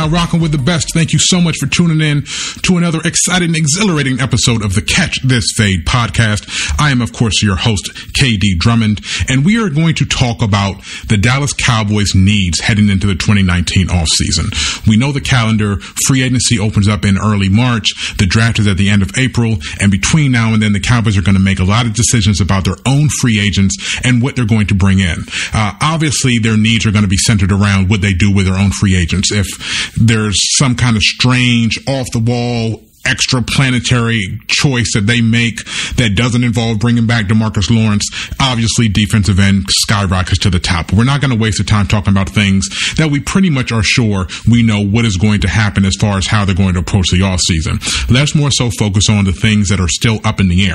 now, rocking with the best. Thank you so much for tuning in to another exciting, exhilarating episode of the Catch This Fade podcast. I am, of course, your host, KD Drummond, and we are going to talk about the Dallas Cowboys' needs heading into the 2019 offseason. We know the calendar, free agency opens up in early March, the draft is at the end of April, and between now and then, the Cowboys are going to make a lot of decisions about their own free agents and what they're going to bring in. Obviously, their needs are going to be centered around what they do with their own free agents. If there's some kind of strange, off-the-wall, extra-planetary choice that they make that doesn't involve bringing back DeMarcus Lawrence, obviously defensive end skyrockets to the top. We're not going to waste the time talking about things that we pretty much are sure we know what is going to happen as far as how they're going to approach the offseason. Let's more so focus on the things that are still up in the air.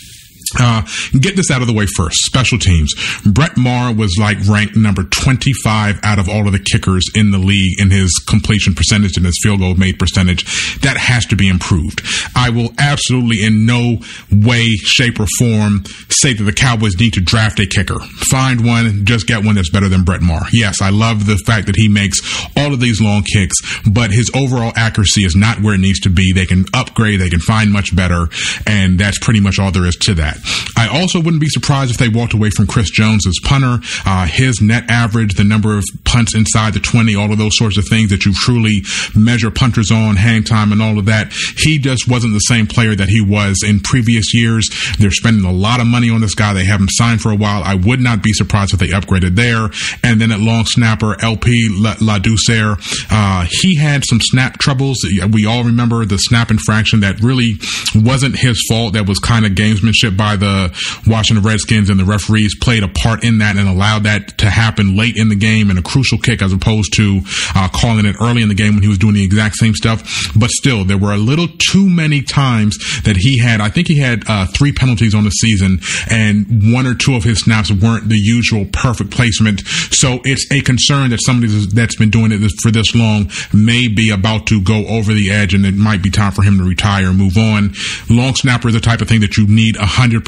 Get this out of the way first. Special teams. Brett Maher was ranked number 25 out of all of the kickers in the league in his completion percentage and his field goal made percentage. That has to be improved. I will absolutely in no way, shape, or form say that the Cowboys need to draft a kicker. Find one, just get one that's better than Brett Maher. Yes, I love the fact that he makes all of these long kicks, but his overall accuracy is not where it needs to be. They can upgrade, they can find much better, and that's pretty much all there is to that. I also wouldn't be surprised if they walked away from Chris Jones as punter. His net average, the number of punts inside the 20, all of those sorts of things that you truly measure punters on, hang time and all of that. He just wasn't the same player that he was in previous years. They're spending a lot of money on this guy. They have him signed for a while. I would not be surprised if they upgraded there. And then at long snapper, LP Ladouceur, he had some snap troubles. We all remember the snap infraction that really wasn't his fault. That was kind of gamesmanship by the Washington Redskins, and the referees played a part in that and allowed that to happen late in the game in a crucial kick as opposed to calling it early in the game when he was doing the exact same stuff. But still, there were a little too many times that I think he had 3 penalties on the season, and 1 or 2 of his snaps weren't the usual perfect placement. So it's a concern that somebody that's been doing it for this long may be about to go over the edge, and it might be time for him to retire and move on. Long snapper is the type of thing that you need 100%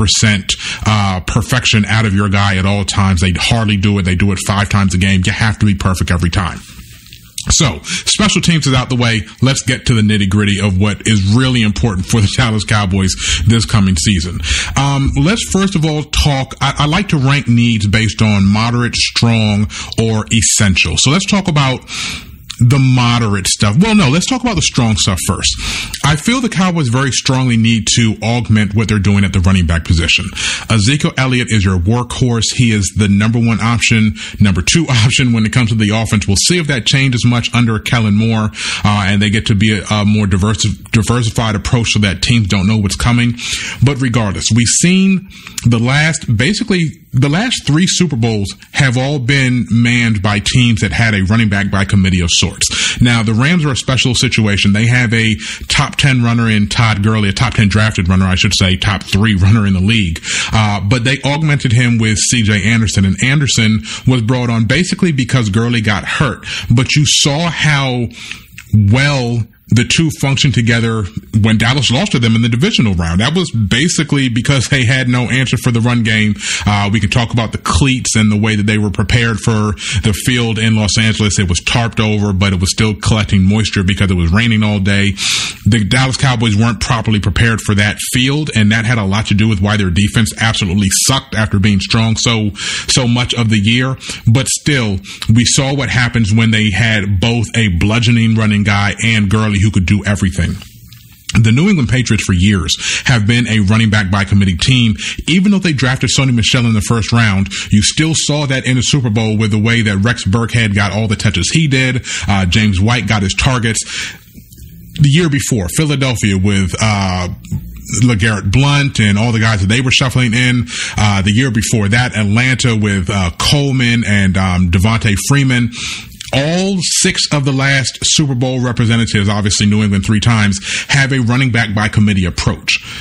perfection out of your guy at all times. They hardly do it. They do it 5 times a game. You have to be perfect every time. So, special teams is out the way. Let's get to the nitty-gritty of what is really important for the Dallas Cowboys this coming season. Let's first of all talk, I like to rank needs based on moderate, strong, or essential. So let's talk about the moderate stuff. Well, no, let's talk about the strong stuff first. I feel the Cowboys very strongly need to augment what they're doing at the running back position. Ezekiel Elliott is your workhorse. He is the number 1 option, number 2 option when it comes to the offense. We'll see if that changes much under Kellen Moore, and they get to be a more diversified approach so that teams don't know what's coming. But regardless, we've seen the last 3 Super Bowls have all been manned by teams that had a running back by committee of sorts. Now, the Rams are a special situation. They have a top 10 runner in Todd Gurley, a top 10 drafted runner, I should say, top 3 runner in the league. But they augmented him with C.J. Anderson, and Anderson was brought on basically because Gurley got hurt. But you saw how well the two functioned together when Dallas lost to them in the divisional round. That was basically because they had no answer for the run game. We can talk about the cleats and the way that they were prepared for the field in Los Angeles. It was tarped over, but it was still collecting moisture because it was raining all day. The Dallas Cowboys weren't properly prepared for that field, and that had a lot to do with why their defense absolutely sucked after being strong so much of the year. But still, we saw what happens when they had both a bludgeoning running guy and Gurley who could do everything. The New England Patriots for years have been a running back by committee team. Even though they drafted Sony Michel in the first round, you still saw that in the Super Bowl with the way that Rex Burkhead got all the touches he did. James White got his targets. The year before, Philadelphia with LeGarrette Blount and all the guys that they were shuffling in. The year before that, Atlanta with Coleman and Devontae Freeman. All 6 of the last Super Bowl representatives, obviously New England 3 times, have a running back by committee approach.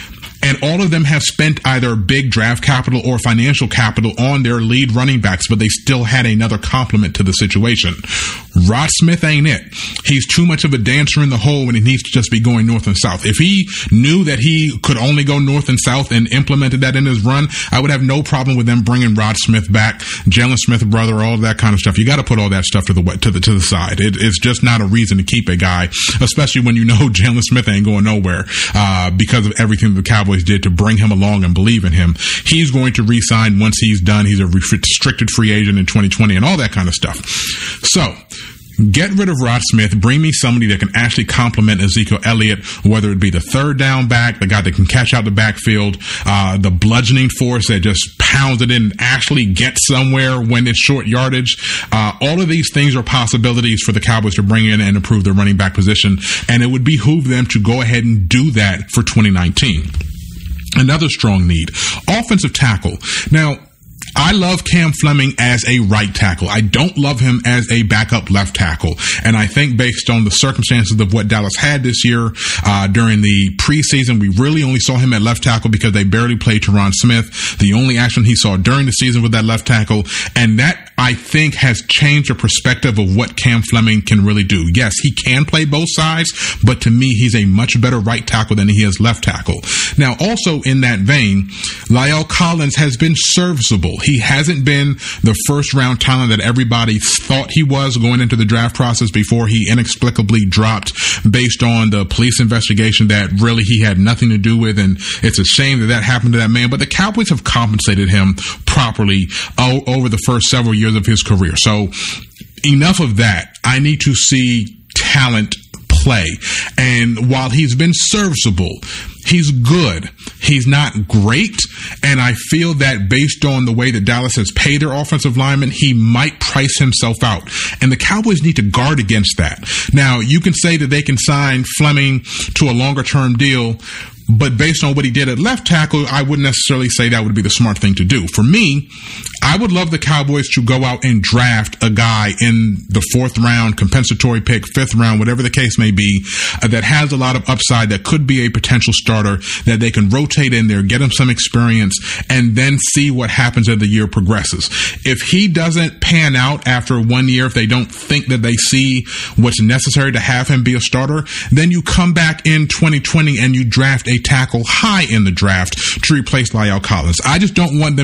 And all of them have spent either big draft capital or financial capital on their lead running backs, but they still had another complement to the situation. Rod Smith ain't it. He's too much of a dancer in the hole when he needs to just be going north and south. If he knew that he could only go north and south and implemented that in his run, I would have no problem with them bringing Rod Smith back, Jalen Smith brother, all that kind of stuff. You got to put all that stuff to the side. It's just not a reason to keep a guy, especially when you know Jalen Smith ain't going nowhere because of everything the Cowboys did to bring him along and believe in him. He's going to re-sign once he's done. He's a restricted free agent in 2020 and all that kind of stuff. So, get rid of Rod Smith. Bring me somebody that can actually complement Ezekiel Elliott, whether it be the third down back, the guy that can catch out the backfield, the bludgeoning force that just pounds it in and actually gets somewhere when it's short yardage. All of these things are possibilities for the Cowboys to bring in and improve their running back position, and it would behoove them to go ahead and do that for 2019. Another strong need, offensive tackle. Now, I love Cam Fleming as a right tackle. I don't love him as a backup left tackle. And I think based on the circumstances of what Dallas had this year, during the preseason, we really only saw him at left tackle because they barely played Tyron Smith. The only action he saw during the season was that left tackle. And that, I think, has changed the perspective of what Cam Fleming can really do. Yes, he can play both sides, but to me, he's a much better right tackle than he is left tackle. Now, also in that vein, La'el Collins has been serviceable. He hasn't been the first round talent that everybody thought he was going into the draft process before he inexplicably dropped based on the police investigation that really he had nothing to do with. And it's a shame that that happened to that man, but the Cowboys have compensated him properly over the first several years of his career. So enough of that. I need to see talent play. And while he's been serviceable, he's good. He's not great. And I feel that based on the way that Dallas has paid their offensive linemen, he might price himself out. And the Cowboys need to guard against that. Now, you can say that they can sign Fleming to a longer term deal, but based on what he did at left tackle, I wouldn't necessarily say that would be the smart thing to do. For me, I would love the Cowboys to go out and draft a guy in the 4th round, compensatory pick, 5th round, whatever the case may be, that has a lot of upside, that could be a potential starter, that they can rotate in there, get him some experience, and then see what happens as the year progresses. If he doesn't pan out after 1 year, if they don't think that they see what's necessary to have him be a starter, then you come back in 2020 and you draft a tackle high in the draft to replace La'el Collins. I just don't want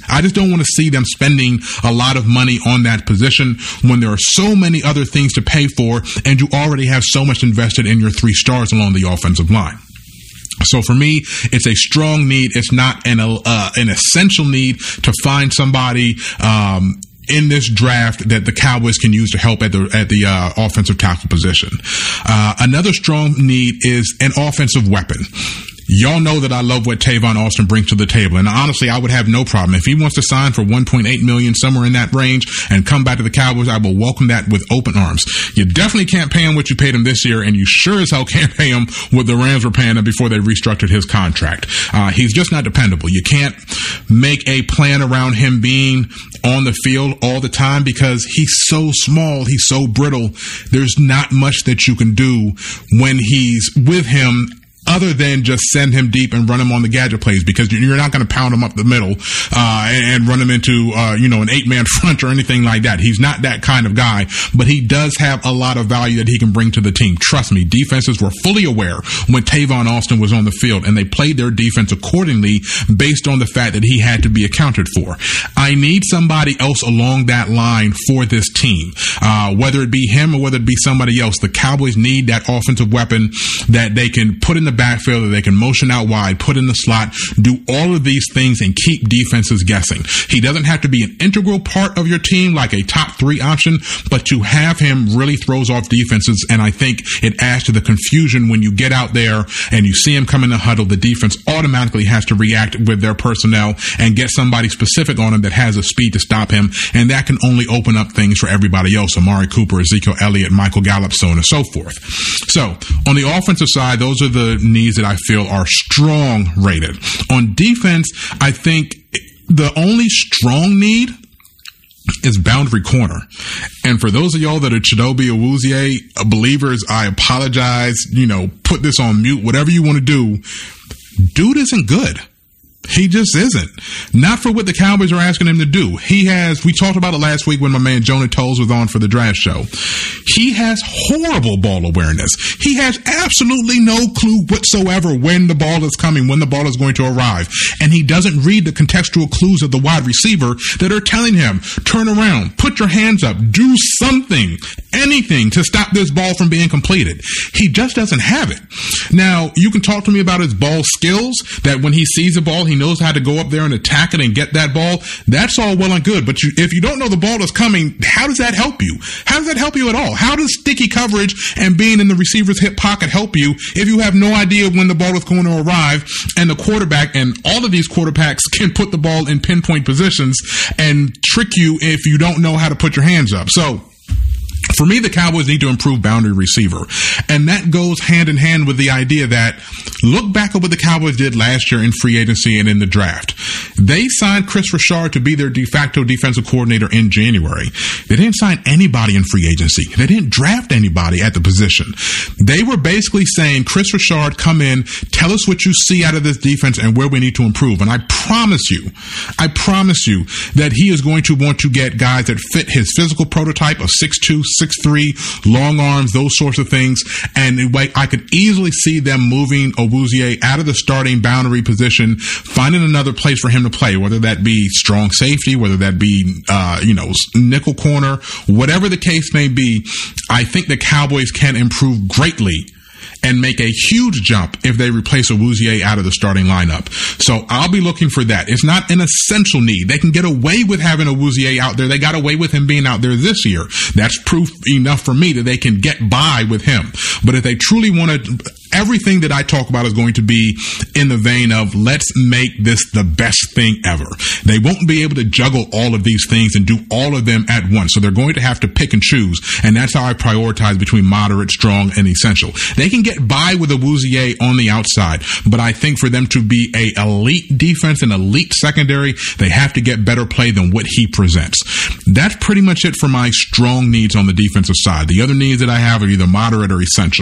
to see them spending a lot of money on that position when there are so many other things to pay for and you already have so much invested in your 3 stars along the offensive line. So for me, it's a strong need. It's not an essential need to find somebody in this draft that the Cowboys can use to help at the offensive tackle position. Another strong need is an offensive weapon. Y'all know that I love what Tavon Austin brings to the table, and honestly, I would have no problem if he wants to sign for $1.8 million, somewhere in that range, and come back to the Cowboys. I will welcome that with open arms. You definitely can't pay him what you paid him this year, and you sure as hell can't pay him what the Rams were paying him before they restructured his contract. He's just not dependable. You can't make a plan around him being on the field all the time because he's so small, he's so brittle. There's not much that you can do when he's with him, other than just send him deep and run him on the gadget plays, because you're not going to pound him up the middle and run him into an 8-man front or anything like that. He's not that kind of guy, but he does have a lot of value that he can bring to the team. Trust me, defenses were fully aware when Tavon Austin was on the field, and they played their defense accordingly based on the fact that he had to be accounted for. I need somebody else along that line for this team, whether it be him or whether it be somebody else. The Cowboys need that offensive weapon that they can put in the backfield, that they can motion out wide, put in the slot, do all of these things and keep defenses guessing. He doesn't have to be an integral part of your team like a top 3 option, but to have him really throws off defenses, and I think it adds to the confusion when you get out there and you see him come in the huddle. The defense automatically has to react with their personnel and get somebody specific on him that has the speed to stop him, and that can only open up things for everybody else: Amari Cooper, Ezekiel Elliott, Michael Gallup, so on and so forth. So on the offensive side, those are the needs that I feel are strong rated. On defense, I think the only strong need is boundary corner. And for those of y'all that are Chidobe Awuzie believers, I apologize. Put this on mute, whatever you want to do. dude isn't good. He just isn't. Not for what the Cowboys are asking him to do. We talked about it last week when my man Jonah Toles was on for the draft show. He has horrible ball awareness. He has absolutely no clue whatsoever when the ball is coming, when the ball is going to arrive. And he doesn't read the contextual clues of the wide receiver that are telling him, turn around, put your hands up, do something, anything to stop this ball from being completed. He just doesn't have it. Now, you can talk to me about his ball skills, that when he sees a ball, he knows how to go up there and attack it and get that ball. That's all well and good. But if you don't know the ball is coming, how does that help you? How does that help you at all? How does sticky coverage and being in the receiver's hip pocket help you if you have no idea when the ball is going to arrive, and the quarterback, and all of these quarterbacks can put the ball in pinpoint positions and trick you if you don't know how to put your hands up? So, for me, the Cowboys need to improve boundary receiver. And that goes hand in hand with the idea that, look back at what the Cowboys did last year in free agency and in the draft. They signed Chris Richard to be their de facto defensive coordinator in January. They didn't sign anybody in free agency. They didn't draft anybody at the position. They were basically saying, Chris Richard, come in, tell us what you see out of this defense and where we need to improve. And I promise you that he is going to want to get guys that fit his physical prototype of 6'2", 6'3", long arms, those sorts of things. And I could easily see them moving Awuzie out of the starting boundary position, finding another place for him to play, whether that be strong safety, whether that be, nickel corner, whatever the case may be. I think the Cowboys can improve greatly and make a huge jump if they replace Awuzie out of the starting lineup. So I'll be looking for that. It's not an essential need. They can get away with having Awuzie out there. They got away with him being out there this year. That's proof enough for me that they can get by with him. But if they truly want to, everything that I talk about is going to be in the vein of, let's make this the best thing ever. They won't be able to juggle all of these things and do all of them at once. So they're going to have to pick and choose. And that's how I prioritize between moderate, strong, and essential. They can get by with Awuzie on the outside, but I think for them to be a elite defense and elite secondary, they have to get better play than what he presents. That's pretty much it for my strong needs on the defensive side. The other needs that I have are either moderate or essential.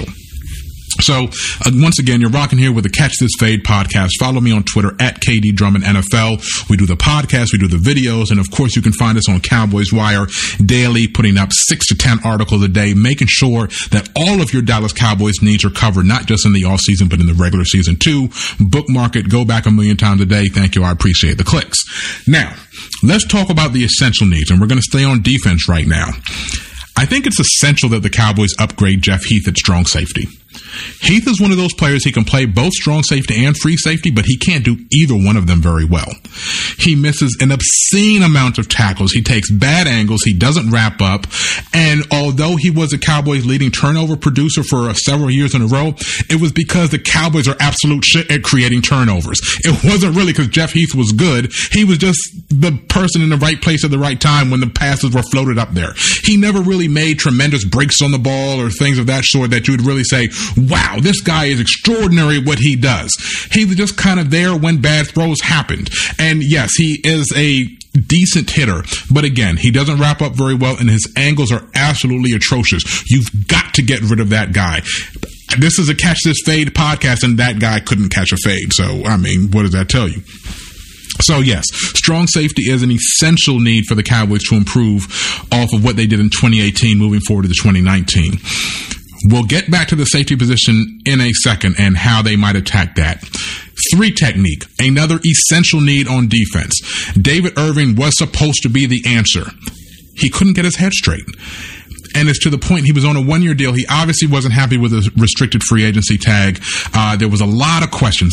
So, once again, you're rocking here with the Catch This Fade podcast. Follow me on Twitter at KD Drummond NFL. We do the podcast, we do the videos, and of course you can find us on Cowboys Wire daily, putting up 6 to 10 articles a day, making sure that all of your Dallas Cowboys needs are covered, not just in the offseason, but in the regular season too. Bookmark it, go back a million times a day. Thank you, I appreciate the clicks. Now, let's talk about the essential needs, and we're going to stay on defense right now. I think it's essential that the Cowboys upgrade Jeff Heath at strong safety. Heath is one of those players, he can play both strong safety and free safety, but he can't do either one of them very well. He misses an obscene amount of tackles. He takes bad angles. He doesn't wrap up. And although he was the Cowboys' leading turnover producer for several years in a row, it was because the Cowboys are absolute shit at creating turnovers. It wasn't really because Jeff Heath was good. He was just the person in the right place at the right time when the passes were floated up there. He never really made tremendous breaks on the ball or things of that sort that you would really say, wow, this guy is extraordinary at what he does. He was just kind of there when bad throws happened. And yes, he is a decent hitter, but again, he doesn't wrap up very well and his angles are absolutely atrocious. You've got to get rid of that guy. This is a Catch This Fade podcast and that guy couldn't catch a fade. So, I mean, what does that tell you? So yes, strong safety is an essential need for the Cowboys to improve off of what they did in 2018 moving forward to the 2019. We'll get back to the safety position in a second and how they might attack that. 3 technique, another essential need on defense. David Irving was supposed to be the answer. He couldn't get his head straight. And it's to the point he was on a 1-year deal. He obviously wasn't happy with the restricted free agency tag. There was a lot of questions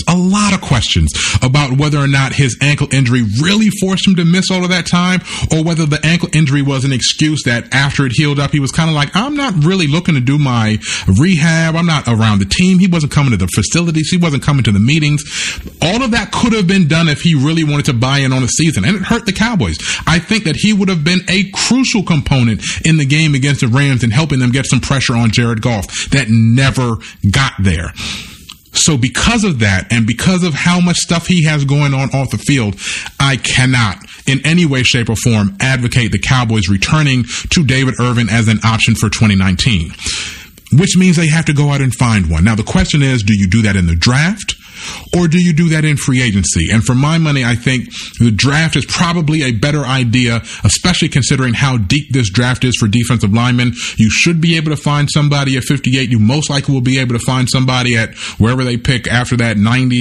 about whether or not his ankle injury really forced him to miss all of that time, or whether the ankle injury was an excuse that after it healed up, he was kind of like, I'm not really looking to do my rehab. I'm not around the team. He wasn't coming to the facilities. He wasn't coming to the meetings. All of that could have been done if he really wanted to buy in on the season, and it hurt the Cowboys. I think that he would have been a crucial component in the game against the Rams and helping them get some pressure on Jared Goff that never got there. So because of that and because of how much stuff he has going on off the field, I cannot in any way, shape, or form advocate the Cowboys returning to David Irving as an option for 2019, which means they have to go out and find one. Now, the question is, do you do that in the draft? or do you do that in free agency? And for my money, I think the draft is probably a better idea, especially considering how deep this draft is for defensive linemen. You should be able to find somebody at 58. You most likely will be able to find somebody at wherever they pick after that,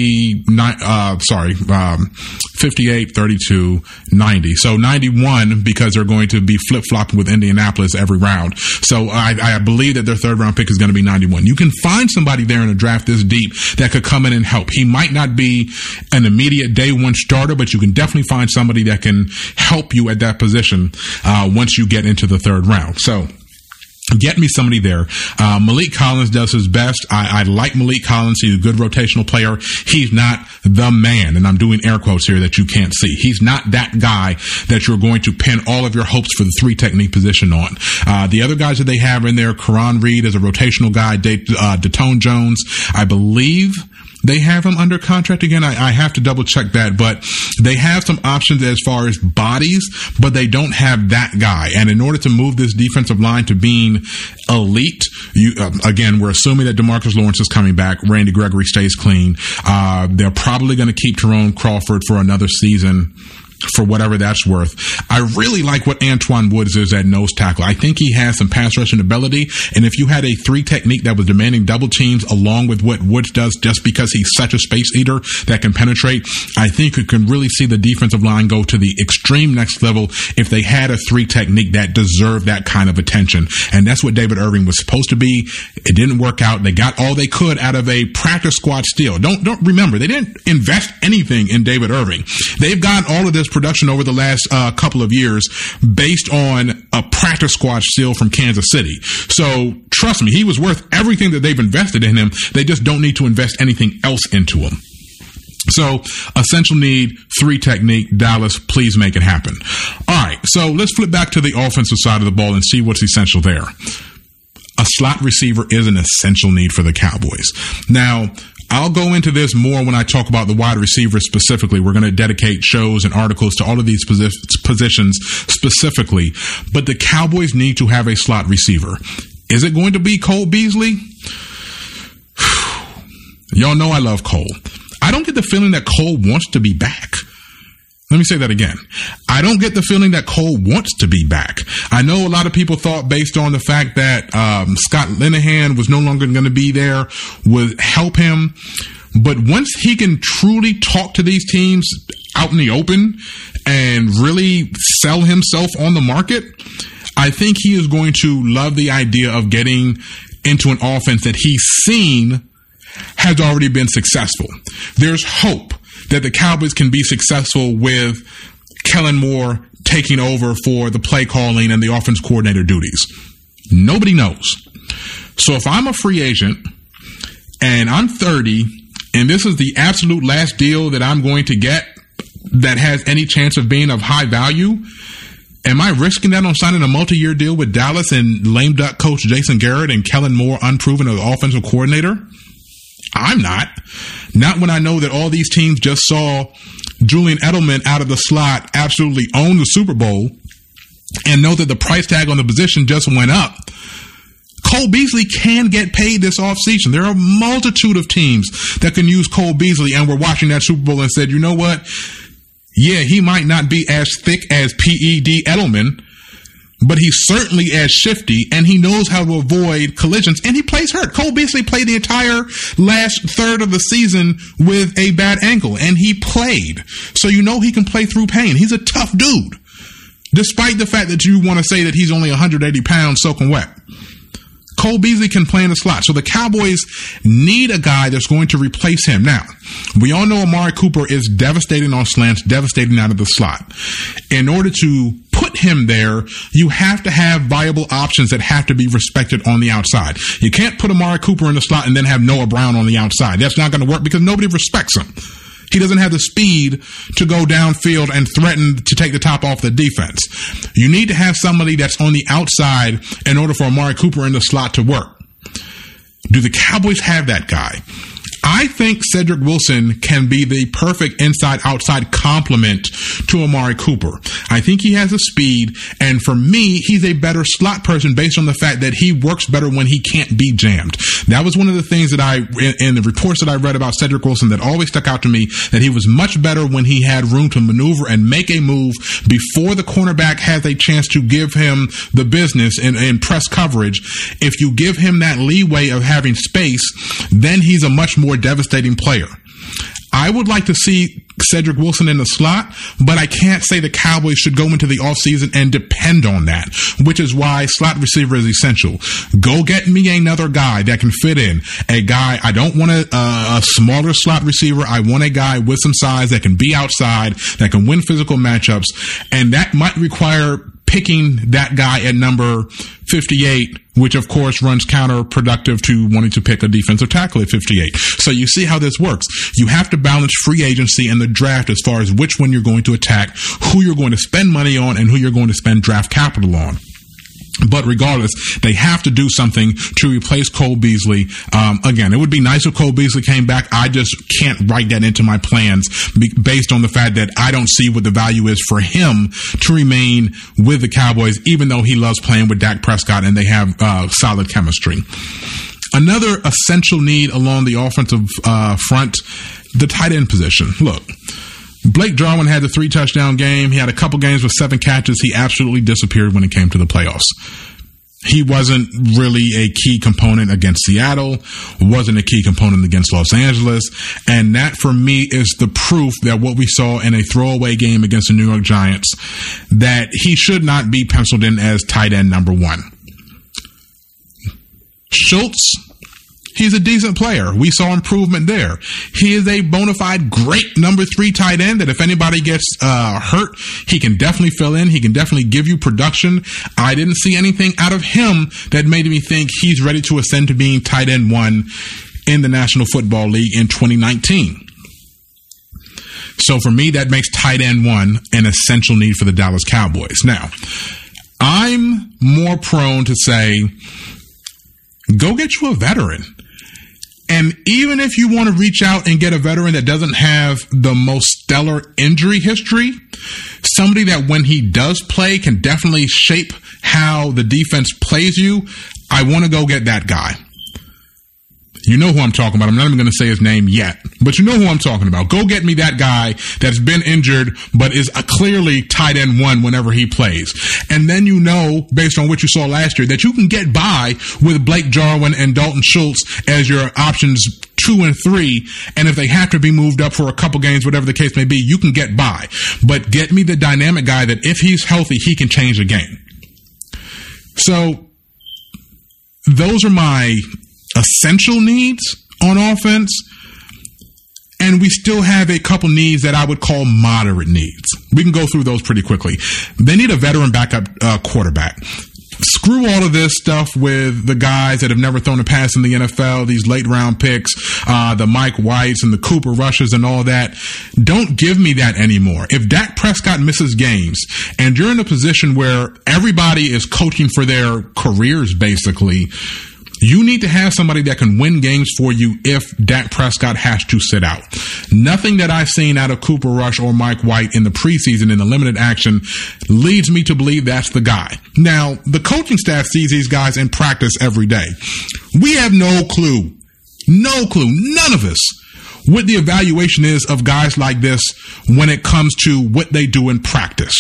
58, 32, 90. So 91, because they're going to be flip-flopping with Indianapolis every round. So I believe that their third round pick is going to be 91. You can find somebody there in a draft this deep that could come in and help. He might not be an immediate day one starter, but you can definitely find somebody that can help you at that position once you get into the third round. So get me somebody there. Malik Collins does his best. I like Malik Collins. He's a good rotational player. He's not the man, and I'm doing air quotes here that you can't see. He's not that guy that you're going to pin all of your hopes for the three technique position on. The other guys that they have in there, Karan Reed is a rotational guy. Datone Jones, I believe they have him under contract again. I have to double check that, but they have some options as far as bodies, but they don't have that guy. And in order to move this defensive line to being elite, again, we're assuming that DeMarcus Lawrence is coming back. Randy Gregory stays clean. They're probably going to keep Tyrone Crawford for another season, for whatever that's worth. I really like what Antoine Woods is at nose tackle. I think he has some pass rushing ability, and if you had a three technique that was demanding double teams along with what Woods does, just because he's such a space eater that can penetrate, I think you can really see the defensive line go to the extreme next level if they had a three technique that deserved that kind of attention. And that's what David Irving was supposed to be. It didn't work out. They got all they could out of a practice squad steal. Don't remember, they didn't invest anything in David Irving. They've got all of this production over the last couple of years based on a practice squad steal from Kansas City. So trust me, he was worth everything that they've invested in him. They just don't need to invest anything else into him. So essential need, three technique. Dallas, please make it happen. All right, so let's flip back to the offensive side of the ball and see what's essential there. A slot receiver is an essential need for the Cowboys. Now, I'll go into this more when I talk about the wide receivers specifically. We're going to dedicate shows and articles to all of these positions specifically. But the Cowboys need to have a slot receiver. Is it going to be Cole Beasley? Y'all know I love Cole. I don't get the feeling that Cole wants to be back. Let me say that again. I don't get the feeling that Cole wants to be back. I know a lot of people thought, based on the fact that Scott Linehan was no longer going to be there, would help him. But once he can truly talk to these teams out in the open and really sell himself on the market, I think he is going to love the idea of getting into an offense that he's seen has already been successful. There's hope that the Cowboys can be successful with Kellen Moore taking over for the play calling and the offense coordinator duties. Nobody knows. So if I'm a free agent and I'm 30 and this is the absolute last deal that I'm going to get that has any chance of being of high value, am I risking that on signing a multi-year deal with Dallas and lame duck coach Jason Garrett and Kellen Moore unproven as offensive coordinator? I'm not. Not when I know that all these teams just saw Julian Edelman out of the slot absolutely own the Super Bowl and know that the price tag on the position just went up. Cole Beasley can get paid this offseason. There are a multitude of teams that can use Cole Beasley, and we're watching that Super Bowl and said, you know what? Yeah, he might not be as thick as P.E.D. Edelman, but he's certainly as shifty, and he knows how to avoid collisions, and he plays hurt. Cole Beasley played the entire last third of the season with a bad ankle, and he played. So you know he can play through pain. He's a tough dude, despite the fact that you want to say that he's only 180 pounds soaking wet. Cole Beasley can play in the slot. So the Cowboys need a guy that's going to replace him. Now, we all know Amari Cooper is devastating on slants, devastating out of the slot. In order to put him there, you have to have viable options that have to be respected on the outside. You can't put Amari Cooper in the slot and then have Noah Brown on the outside. That's not going to work because nobody respects him. He doesn't have the speed to go downfield and threaten to take the top off the defense. You need to have somebody that's on the outside in order for Amari Cooper in the slot to work. Do the Cowboys have that guy? I think Cedric Wilson can be the perfect inside-outside complement to Amari Cooper. I think he has the speed, and for me, he's a better slot person based on the fact that he works better when he can't be jammed. That was one of the things that in the reports that I read about Cedric Wilson that always stuck out to me, that he was much better when he had room to maneuver and make a move before the cornerback has a chance to give him the business in press coverage. If you give him that leeway of having space, then he's a much more devastating player. I would like to see Cedric Wilson in the slot, but I can't say the Cowboys should go into the offseason and depend on that, which is why slot receiver is essential. Go get me another guy that can fit in. A guy, I don't want a smaller slot receiver. I want a guy with some size that can be outside, that can win physical matchups, and that might require picking that guy at number 58, which of course runs counterproductive to wanting to pick a defensive tackle at 58. So you see how this works. You have to balance free agency and the draft as far as which one you're going to attack, who you're going to spend money on, and who you're going to spend draft capital on. But regardless, they have to do something to replace Cole Beasley. Again, it would be nice if Cole Beasley came back. I just can't write that into my plans based on the fact that I don't see what the value is for him to remain with the Cowboys, even though he loves playing with Dak Prescott and they have solid chemistry. Another essential need along the offensive front, the tight end position. Look, Blake Jarwin had the 3-touchdown game. He had a couple games with 7 catches. He absolutely disappeared when it came to the playoffs. He wasn't really a key component against Seattle, wasn't a key component against Los Angeles. And that, for me, is the proof that what we saw in a throwaway game against the New York Giants, that he should not be penciled in as tight end number 1. Schultz, he's a decent player. We saw improvement there. He is a bona fide great number 3 tight end that if anybody gets hurt, he can definitely fill in. He can definitely give you production. I didn't see anything out of him that made me think he's ready to ascend to being tight end 1 in the National Football League in 2019. So for me, that makes tight end 1 an essential need for the Dallas Cowboys. Now, I'm more prone to say, go get you a veteran. And even if you want to reach out and get a veteran that doesn't have the most stellar injury history, somebody that when he does play can definitely shape how the defense plays you, I want to go get that guy. You know who I'm talking about. I'm not even going to say his name yet, but you know who I'm talking about. Go get me that guy that's been injured, but is a clearly tight end 1 whenever he plays. And then you know, based on what you saw last year, that you can get by with Blake Jarwin and Dalton Schultz as your options 2 and 3. And if they have to be moved up for a couple games, whatever the case may be, you can get by. But get me the dynamic guy that if he's healthy, he can change the game. So those are my essential needs on offense, and we still have a couple needs that I would call moderate needs. We can go through those pretty quickly. They need a veteran backup quarterback. Screw all of this stuff with the guys that have never thrown a pass in the NFL, these late round picks, the Mike Whites and the Cooper Rushes and all that. Don't give me that anymore. If Dak Prescott misses games and you're in a position where everybody is coaching for their careers, basically, you need to have somebody that can win games for you if Dak Prescott has to sit out. Nothing that I've seen out of Cooper Rush or Mike White in the preseason in the limited action leads me to believe that's the guy. Now, the coaching staff sees these guys in practice every day. We have no clue, none of us, what the evaluation is of guys like this when it comes to what they do in practice.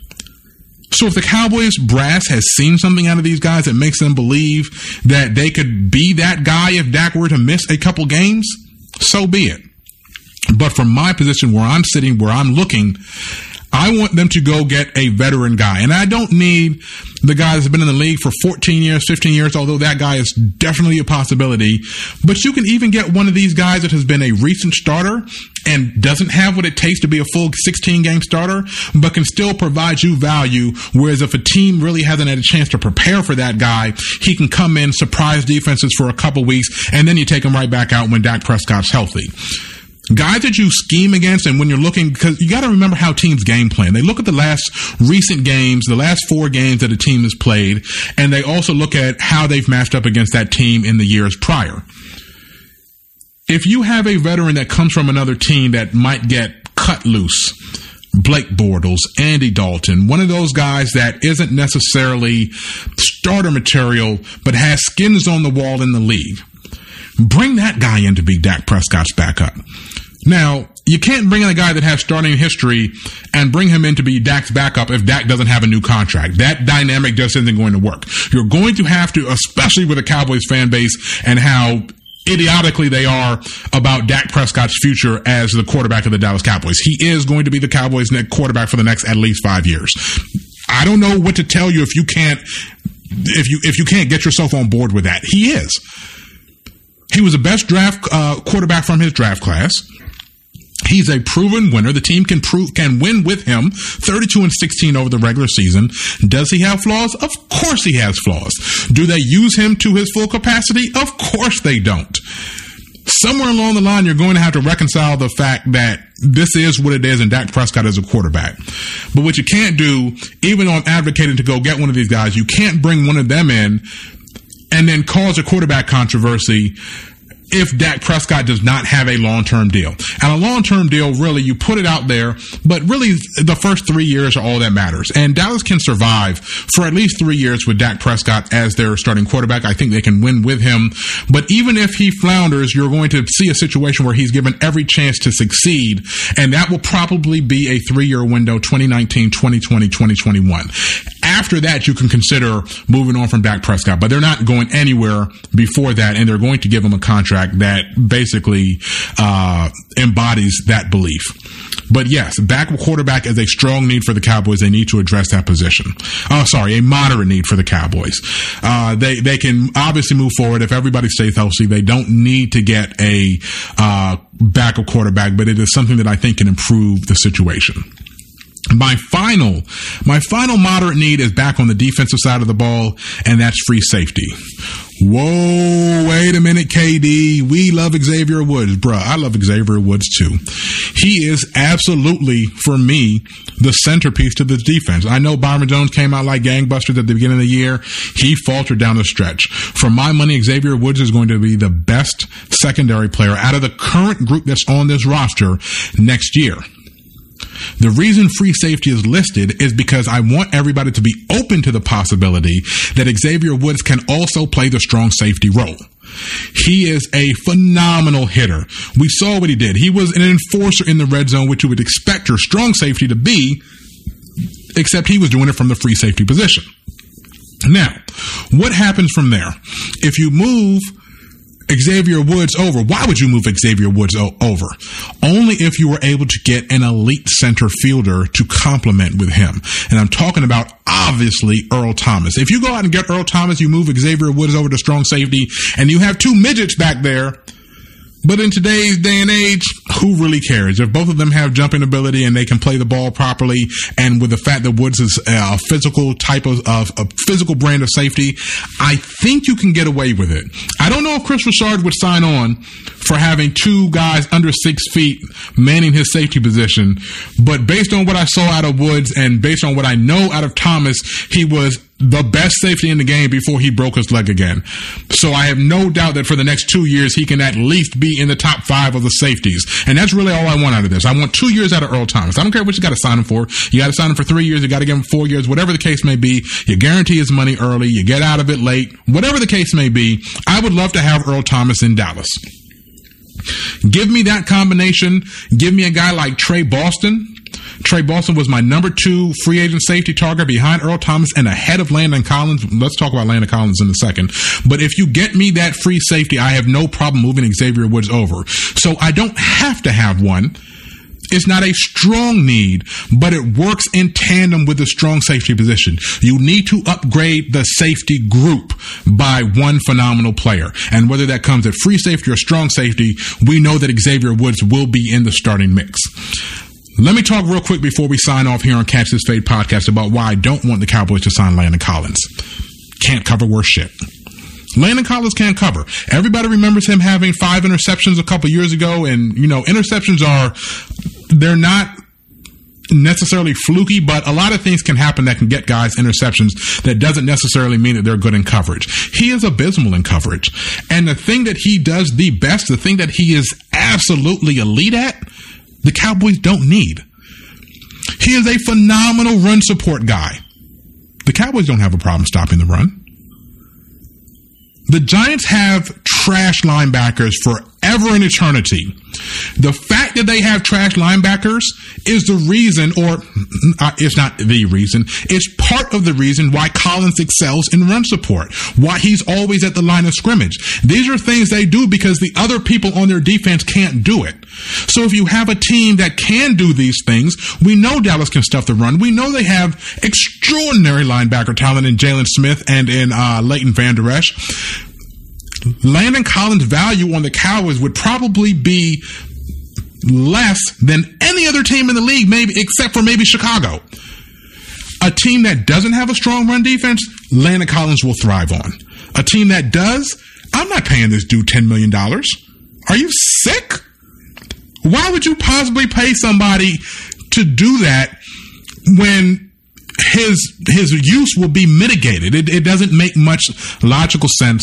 So if the Cowboys brass has seen something out of these guys that makes them believe that they could be that guy if Dak were to miss a couple games, so be it. But from my position where I'm sitting, where I'm looking, I want them to go get a veteran guy. And I don't need the guy that's been in the league for 14 years, 15 years, although that guy is definitely a possibility. But you can even get one of these guys that has been a recent starter and doesn't have what it takes to be a full 16-game starter, but can still provide you value. Whereas if a team really hasn't had a chance to prepare for that guy, he can come in, surprise defenses for a couple weeks, and then you take him right back out when Dak Prescott's healthy. Guys that you scheme against, and when you're looking, because you got to remember how teams game plan. They look at the last recent games, the last 4 games that a team has played, and they also look at how they've matched up against that team in the years prior. if you have a veteran that comes from another team that might get cut loose, Blake Bortles, Andy Dalton, one of those guys that isn't necessarily starter material but has skins on the wall in the league, bring that guy in to be Dak Prescott's backup. Now, you can't bring in a guy that has starting history and bring him in to be Dak's backup if Dak doesn't have a new contract. That dynamic just isn't going to work. You're going to have to, especially with the Cowboys fan base and how idiotically they are about Dak Prescott's future as the quarterback of the Dallas Cowboys. He is going to be the Cowboys' next quarterback for the next at least 5 years. I don't know what to tell you if you can't get yourself on board with that. He is. He was the best draft quarterback from his draft class. He's a proven winner. The team can win with him. 32-16 over the regular season. Does he have flaws? Of course he has flaws. Do they use him to his full capacity? Of course they don't. Somewhere along the line, you're going to have to reconcile the fact that this is what it is and Dak Prescott is a quarterback. But what you can't do, even though I'm advocating to go get one of these guys, you can't bring one of them in and then cause a quarterback controversy if Dak Prescott does not have a long-term deal. And a long-term deal, really, you put it out there, but really the first 3 years are all that matters. And Dallas can survive for at least 3 years with Dak Prescott as their starting quarterback. I think they can win with him. But even if he flounders, you're going to see a situation where he's given every chance to succeed. And that will probably be a 3-year window, 2019, 2020, 2021. After that, you can consider moving on from Dak Prescott, but they're not going anywhere before that, and they're going to give him a contract that basically embodies that belief. But yes, backup quarterback is a strong need for the Cowboys. They need to address that position. A moderate need for the Cowboys. They can obviously move forward if everybody stays healthy. They don't need to get a backup quarterback, but it is something that I think can improve the situation. My final moderate need is back on the defensive side of the ball, and that's free safety. Whoa, wait a minute, KD. We love Xavier Woods. Bruh, I love Xavier Woods too. He is absolutely, for me, the centerpiece to this defense. I know Byron Jones came out like gangbusters at the beginning of the year. He faltered down the stretch. For my money, Xavier Woods is going to be the best secondary player out of the current group that's on this roster next year. The reason free safety is listed is because I want everybody to be open to the possibility that Xavier Woods can also play the strong safety role. He is a phenomenal hitter. We saw what he did. He was an enforcer in the red zone, which you would expect your strong safety to be, except he was doing it from the free safety position. Now, what happens from there? If you move Xavier Woods over, why would you move Xavier Woods over? Only if you were able to get an elite center fielder to complement with him. And I'm talking about, obviously, Earl Thomas. If you go out and get Earl Thomas, you move Xavier Woods over to strong safety, and you have two midgets back there. But in today's day and age, who really cares? If both of them have jumping ability and they can play the ball properly, and with the fact that Woods is a physical type of a physical brand of safety, I think you can get away with it. I don't know if Chris Richard would sign on for having two guys under 6 feet manning his safety position, but based on what I saw out of Woods and based on what I know out of Thomas, he was the best safety in the game before he broke his leg again. So I have no doubt that for the next 2 years, he can at least be in the top 5 of the safeties. And that's really all I want out of this. I want 2 years out of Earl Thomas. I don't care what you got to sign him for. You got to sign him for 3 years. You got to give him 4 years, whatever the case may be. You guarantee his money early. You get out of it late. Whatever the case may be, I would love to have Earl Thomas in Dallas. Give me that combination. Give me a guy like Trey Boston. Trey Boston was my number 2 free agent safety target behind Earl Thomas and ahead of Landon Collins. Let's talk about Landon Collins in a second. But if you get me that free safety, I have no problem moving Xavier Woods over. So I don't have to have one. It's not a strong need, but it works in tandem with the strong safety position. You need to upgrade the safety group by one phenomenal player. And whether that comes at free safety or strong safety, we know that Xavier Woods will be in the starting mix. Let me talk real quick before we sign off here on Catch This Fade podcast about why I don't want the Cowboys to sign Landon Collins. Can't cover worse shit. Landon Collins can't cover. Everybody remembers him having 5 interceptions a couple years ago, and, interceptions they're not necessarily fluky, but a lot of things can happen that can get guys interceptions. That doesn't necessarily mean that they're good in coverage. He is abysmal in coverage. And the thing that he does the best, the thing that he is absolutely elite at, the Cowboys don't need. He is a phenomenal run support guy. The Cowboys don't have a problem stopping the run. The Giants have trash linebackers forever and eternity. The fact that they have trash linebackers is the reason, or it's not the reason, it's part of the reason why Collins excels in run support, why he's always at the line of scrimmage. These are things they do because the other people on their defense can't do it. So if you have a team that can do these things, we know Dallas can stuff the run. We know they have extraordinary linebacker talent in Jalen Smith and in Leighton Vander Esch. Landon Collins' value on the Cowboys would probably be less than any other team in the league, maybe except for maybe Chicago. A team that doesn't have a strong run defense, Landon Collins will thrive on. A team that does, I'm not paying this dude $10 million. Are you sick? Why would you possibly pay somebody to do that when his use will be mitigated? It doesn't make much logical sense.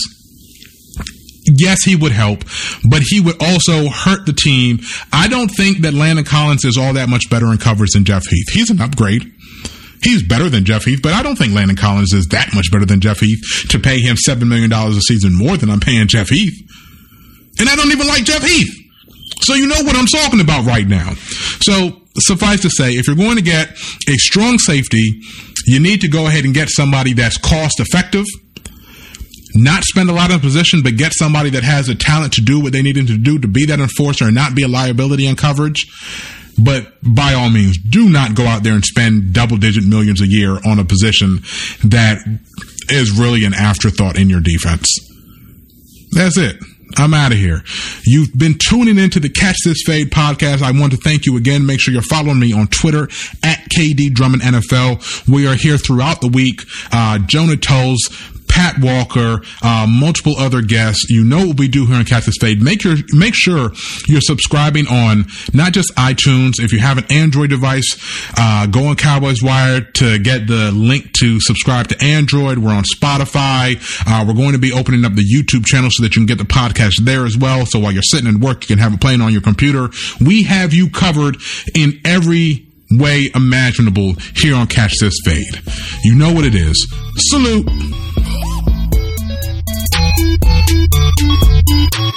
Yes, he would help, but he would also hurt the team. I don't think that Landon Collins is all that much better in coverage than Jeff Heath. He's an upgrade. He's better than Jeff Heath, but I don't think Landon Collins is that much better than Jeff Heath to pay him $7 million a season more than I'm paying Jeff Heath. And I don't even like Jeff Heath. So you know what I'm talking about right now. So suffice to say, if you're going to get a strong safety, you need to go ahead and get somebody that's cost effective. Not spend a lot on position, but get somebody that has the talent to do what they need him to do, to be that enforcer and not be a liability in coverage. But by all means, do not go out there and spend double-digit millions a year on a position that is really an afterthought in your defense. That's it. I'm out of here. You've been tuning into the Catch This Fade podcast. I want to thank you again. Make sure you're following me on Twitter at KD Drummond NFL. We are here throughout the week. Jonah Toles, Pat Walker, multiple other guests. You know what we do here on Catch This Fade. Make sure you're subscribing on not just iTunes. If you have an Android device, go on Cowboys Wire to get the link to subscribe to Android. We're on Spotify. We're going to be opening up the YouTube channel so that you can get the podcast there as well. So while you're sitting at work, you can have it playing on your computer. We have you covered in every way imaginable here on Catch This Fade. You know what it is. Salute.